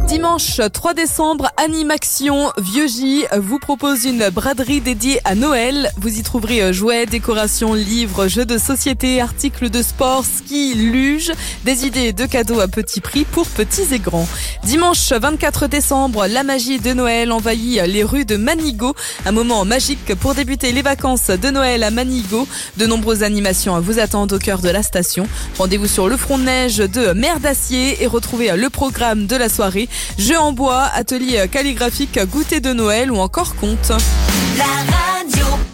Dimanche 3 décembre, Animaction Vieux-J vous propose une braderie dédiée à Noël. Vous y trouverez jouets, décorations, livres, jeux de société, articles de sport, ski, luge, des idées de cadeaux à petit prix pour petits et grands. Dimanche 24 décembre, la magie de Noël envahit les rues de Manigot. Un moment magique pour débuter les vacances de Noël à Manigot. De nombreuses animations vous attendent au cœur de la station. Rendez-vous sur le front de neige de Mer d'Acier et retrouvez le programme de la soirée. Jeux en bois, atelier calligraphique, goûter de Noël ou encore contes. La radio.